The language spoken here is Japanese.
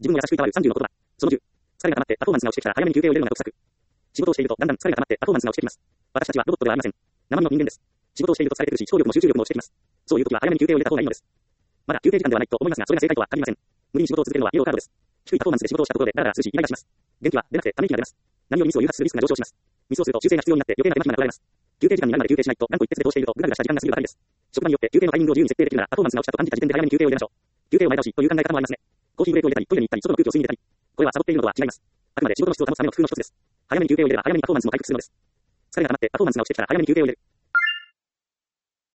自分を優しくいたわる30の言葉。その10。疲れが溜まってパフォーマンスが落ちてきたら早めに休憩を入れるのが得策。仕事をしているとだんだん疲れが溜まってパフォーマンスが落ちてきます。私たちはロボットではありません。生身の人間です。仕事をしていると疲れてくるし、思考力も集中力も落ちてきます。そういう時は早めに休憩を入れた方がいいのです。まだ休憩時間ではないと思いますが、それが正解とは限りません。無理に仕事を続けるのはイエローカードです。低いパフォーマンスで仕事をしたところでダラダラ数字イライラします。元気は出なくてため息が出ます。何よりミスを誘発するリスクが上昇します。ミスをすると修正が必要になって余計な手間暇が取られます。休憩時間になるまで休憩しないと断固一徹でこうしているとグダグダした時間が過ぎるばかりです。職場によって休憩のタイミングを自由に設定できるならパフォーマンスが落ちたと感じた時点で早めに休憩を入れましょう。休憩を前倒しという考え方もありますね。コーヒーブレイクを入れたり、トイレに行ったり、外の空気を吸いに入れたり。これはサボっているのとは違います。あくまで仕事の質を保つための工夫の一つです。早めに休憩を入れれば早めにパフォーマンスも回復するのです。疲れが溜まってパフォーマンスが落ちてきたら早めに休憩を入れる。